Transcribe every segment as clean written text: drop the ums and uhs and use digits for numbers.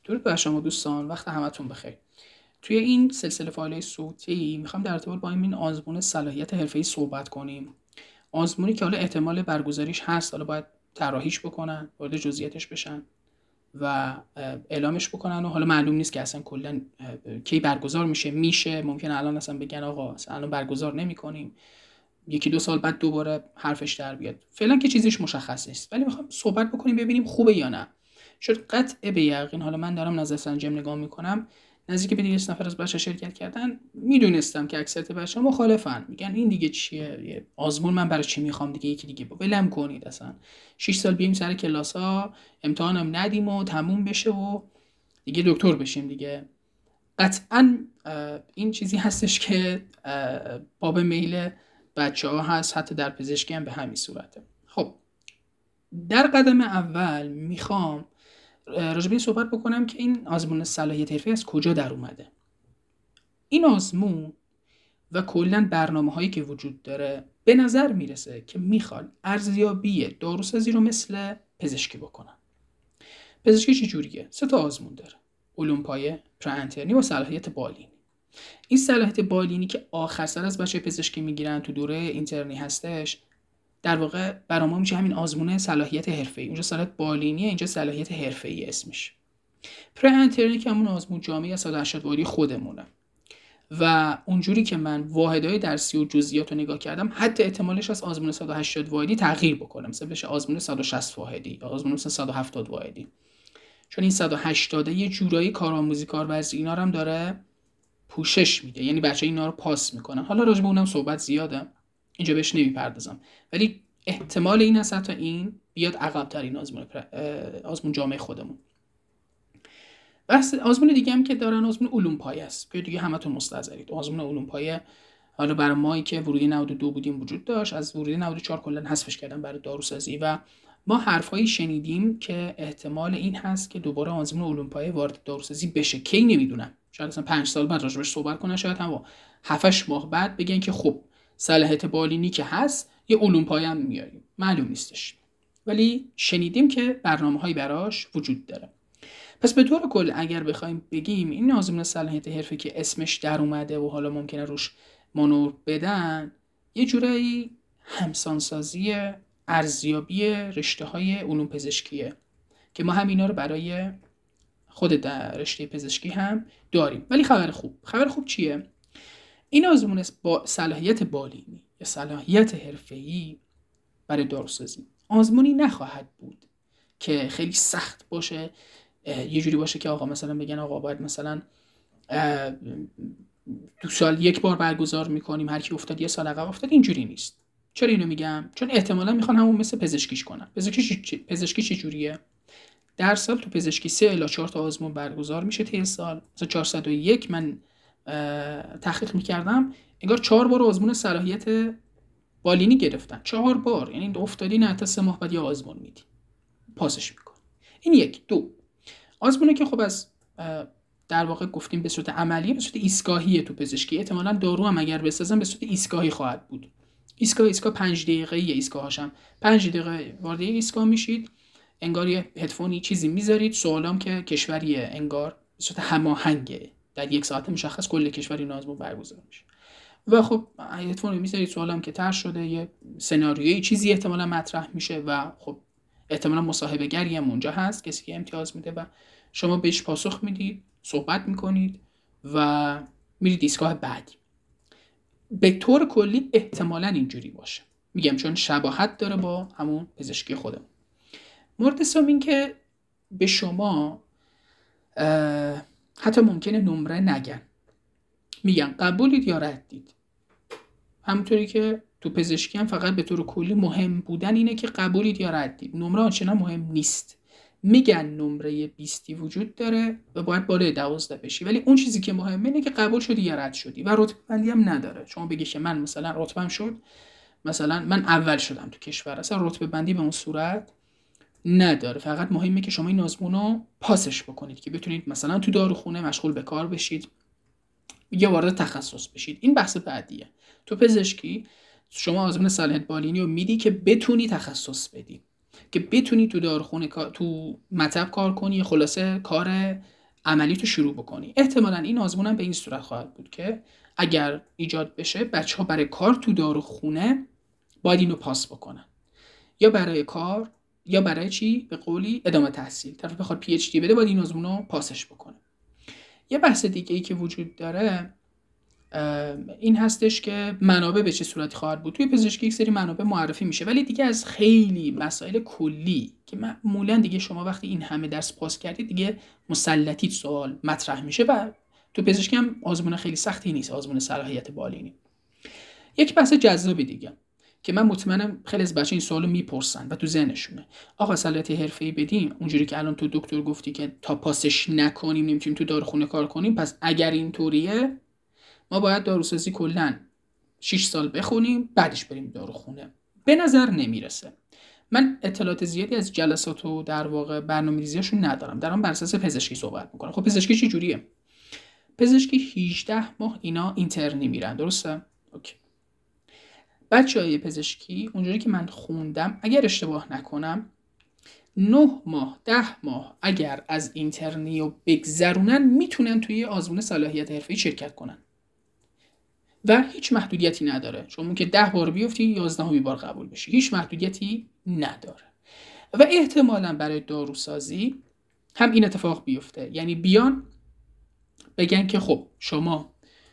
درود بر شما دوستان، وقت همتون بخیر. توی این سلسله فایل‌های صوتی میخوام در ارتباط با این آزمون صلاحیت حرفه‌ای صحبت کنیم. آزمونی که حالا احتمال برگزاریش هست، حالا باید طراحیش بکنن، وارد جزئیاتش بشن و اعلامش بکنن و حالا معلوم نیست که اصلا کلا کی برگزار میشه. ممکنه الان اصلا بگن آقا اصلا الان برگزار نمی‌کنیم. یکی دو سال بعد دوباره حرفش در بیاد. فعلا که چیزیش مشخص نیست، ولی میخوام صحبت بکنیم ببینیم خوبه یا نه. شد قطع به یقین، حالا من دارم نظرسنجی نگاه میکنم، نزدیک به 200 نفر از بچه شرکت کردن، میدونستم که اکثریت بچه‌ها مخالفن، میگن این دیگه چیه، یه آزمون من برای چی میخوام دیگه، یکی دیگه ولم کنید، اصلا 6 سال بیایم سر کلاس‌ها، امتحانم ندیم و تموم بشه و دیگه دکتر بشیم دیگه. قطعا این چیزی هستش که باب میل بچه‌ها هست، حتی در پزشکی هم به همین صورته. خب در قدم اول میخوام راجع به این صحبت بکنم که این آزمون صلاحیت حرفه‌ای از کجا در اومده. این آزمون و کلا برنامه‌هایی که وجود داره به نظر میرسه که میخوان ارزیابی داروسازی رو مثل پزشکی بکنن. پزشکی چه جوریه؟ 3 تا آزمون داره: علوم پایه، پرانترنی و صلاحیت بالینی. این صلاحیت بالینی که آخر سر از بچه پزشکی میگیرن، تو دوره اینترنی هستش، در واقع برای ما میشه همین آزمون صلاحیت حرفه‌ای. اونجا صلاحیت بالینیه، اینجا صلاحیت حرفه‌ای اسمش. پرانترنی که همون آزمون جامعه 180 واحدی خودمونه و اونجوری که من واحدهای درسی و جزئیات رو نگاه کردم، حتی احتمالش از آزمون 180 واحدی تغییر بکنه، مثلا بشه آزمون 160 واحدی یا آزمون 170 واحدی، چون این 180 یه جورایی کارآموزی کارورزی اینا رو هم داره پوشش میده، یعنی بچه اینا رو پاس میکنن. حالا راجع به اونم صحبت زیاده، اینجا بهش نمیپردازم، ولی احتمال این هست تا این بیاد عقب‌تر، این آزمون جامعه خودمون. بس آزمون دیگه هم که دارن آزمون علوم پایه است که دیگه همتون مستحضرید. آزمون علوم پایه حالا برای مایی که ورودی 92 بودیم وجود داشت، از ورودی 94 کلا حذفش کردن برای داروسازی و ما حرفایی شنیدیم که احتمال این هست که دوباره آزمون علوم پایه وارد داروسازی بشه. کی نمیدونم، شاید اصلا 5 سال بعد راجبش صحبت کنن، شاید هم 7 ماه بعد بگن که خب صلاحیت بالینی که هست یه علوم پایه هم میاریم، معلوم نیستش، ولی شنیدیم که برنامه‌هایی براش وجود داره. پس به طور کل اگر بخوایم بگیم این آزمون صلاحیت حرفه‌ای که اسمش در اومده و حالا ممکنه روش مانور بدن، یه جورایی همسانسازی ارزیابی رشته‌های علوم پزشکیه که ما هم اینا رو برای خود در رشته پزشکی هم داریم. ولی خبر خوب چیه؟ این آزمون با صلاحیت بالینی یا صلاحیت حرفه‌ای برای داروسازی آزمونی نخواهد بود که خیلی سخت باشه، یه جوری باشه که آقا مثلا بگن آقا باید مثلا 2 سال یک بار برگزار میکنیم، هر کی افتاد یه سال عقب افتاد. اینجوری نیست. چرا اینو میگم؟ چون احتمالاً میخوان همون مثل پزشکیش کنن. پزشکی چه جوریه؟ در سال تو پزشکی 3 الی 4 تا آزمون برگزار میشه طی سال. مثلا 401 من تحقیق میکردم، انگار 4 بار آزمون صلاحیت بالینی گرفتن. 4 بار، یعنی افتادی نه تا 3 ماه بعد یه آزمون میدی، پاسش میکنی. این یک. دو، آزمونه که خب از در واقع گفتیم به صورت عملی، به صورت ایستگاهیه تو پزشکی. احتمالاً دارو هم اگر بسازن به صورت ایستگاهی خواهد بود. ایستگاه 5 دقیقه‌ایه، ایستگاهاشم 5 دقیقه وارد ایستگاه میشید، انگار یه هدفونی چیزی میذارید، سوالام که کشوریه، انگار به صورت هماهنگه، در 1 ساعت مشخص کل کشور این آزمون برگزار میشه و خب هدفون میذارید، سوالام که طرح شده، یه سناریویی چیزی احتمالاً مطرح میشه و خب احتمالاً مصاحبه گری هم اونجا هست، کسی که امتیاز میده و شما بهش پاسخ میدید، صحبت میکنید و میرید ایستگاه بعدی. به طور کلی احتمالاً اینجوری باشه، میگم چون شباهت داره با همون پزشکی خودمون. مورد سوم این که به شما حتی ممکنه نمره نگن، میگن قبولید یا ردید. همونطوری که تو پزشکی هم فقط به طور کلی مهم بودن اینه که قبولید یا ردید، نمره آنچنان مهم نیست. میگن نمره 20 وجود داره و باید بالای 12 بشی، ولی اون چیزی که مهمه اینه که قبول شدی یا رد شدی و رتبه بندی هم نداره. شما بگی که من مثلا رتبه‌ام شد، مثلا من اول شدم تو کشور، اصلا رتبه بندی به اون صورت نداره. فقط مهمه که شما این آزمون رو پاسش بکنید که بتونید مثلا تو داروخونه مشغول به کار بشید یا وارد تخصص بشید. این بحث بعدیه. تو پزشکی شما آزمون صلاحیت بالینی رو میدی که بتونی تخصص بدی، که بتونی تو داروخونه تو مطب کار کنی، خلاصه کار عملیتو شروع بکنی. احتمالاً این آزمون هم به این صورت خواهد بود که اگر ایجاد بشه بچه‌ها برای کار تو داروخونه باید اینو پاس بکنن، یا برای کار یا برای چی؟ به قولی ادامه تحصیل. طرف بخواد پی اچ دی بده باید این آزمونو پاسش بکنه. یه بحث دیگه ای که وجود داره این هستش که منابع به چه صورتی خواهد بود. توی پزشکی یک سری منابع معرفی میشه، ولی دیگه از خیلی مسائل کلی که معمولا دیگه شما وقتی این همه درس پاس کردید دیگه مسلطی سوال مطرح میشه و تو پزشکی هم آزمون خیلی سختی نیست، آزمون صلاحیت بالینی. یک بحث جذابی دیگه که من مطمئنم خیلی از بچه‌ها این سوالو میپرسن و تو ذهنشونه، آقا صلاحیت حرفه‌ای بدیم اونجوری که الان تو دکتر گفتی که تا پاسش نکنیم نمیتونیم تو داروخونه کار کنیم، پس اگر اینطوریه ما باید داروسازی کلا 6 سال بخونیم بعدش بریم داروخونه؟ به نظر نمیرسه. من اطلاعات زیادی از جلسات و در واقع برنامه‌ریزیاشون ندارم، دارم بر اساس پزشکی صحبت میکنم. خب پزشکی چه جوریه؟ پزشکی 18 ماه اینا اینترنی میرن، درسته؟ اوکی. بچه‌های پزشکی اونجوری که من خوندم اگر اشتباه نکنم 9 ماه 10 ماه اگر از اینترنی و بگذرونن میتونن توی آزمون صلاحیت حرفه‌ای شرکت کنن و هیچ محدودیتی نداره. شما که 10 بار بیفتی 11مین بار قبول بشی، هیچ محدودیتی نداره. و احتمالاً برای داروسازی هم این اتفاق بیفته، یعنی بیان بگن که خب شما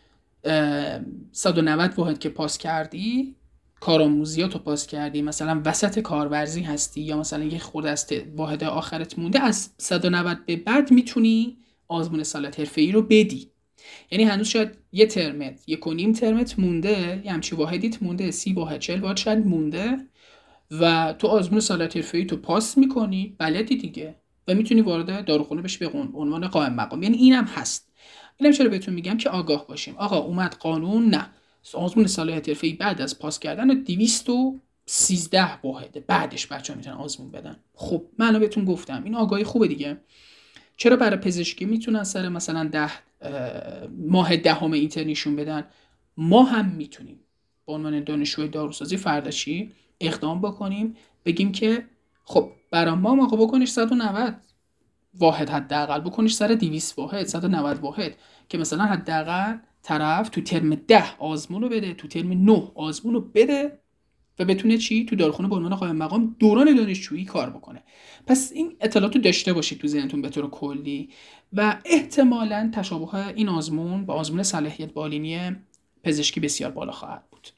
190 واحد که پاس کردی، کارآموزیاتو پاس کردی، مثلا وسط کارورزی هستی یا مثلا یه خورده از واحد آخرت مونده، از 190 به بعد میتونی آزمون صلاحیت حرفه‌ای رو بدی. یعنی هنوز شاید یه ترمت، 1.5 ترمت مونده، یه همچی واحدیت مونده، 30 واحد 40 واحد شاید مونده و تو آزمون صلاحیت حرفه‌ای تو پاس میکنی، بلدی دیگه و میتونی وارد داروخونه بشی به عنوان قائم مقام. یعنی اینم هست. اینم چرا بهتون میگم که آگاه باشیم. آقا اومد قانون، نه آزمون صلاحیت حرفه‌ای بعد از پاس کردن 213 واحده بعدش بچه‌ها میتونن آزمون بدن. خب من بهتون گفتم این آگاهی خوبه دیگه. چرا برای پزشکی میتونن سر مثلا 10 ماه دهم اینترنیشون بدن، ما هم میتونیم به عنوان دانشجوی داروسازی فردا چی اقدام بکنیم، بگیم که خب برای ما موقع بکنیش 190 واحد حداقل، بکنیش سر 200 واحد 190 واحد که مثلا حداقل طرف تو ترم 10 آزمون رو بده، تو ترم 9 آزمون رو بده و بتونه چی تو داروخونه به عنوان قائم مقام دوران دانشجویی کار بکنه. پس این اطلاعاتو داشته باشید تو ذهنتون به طور کلی و احتمالاً تشابه این آزمون با آزمون صلاحیت بالینی پزشکی بسیار بالا خواهد بود.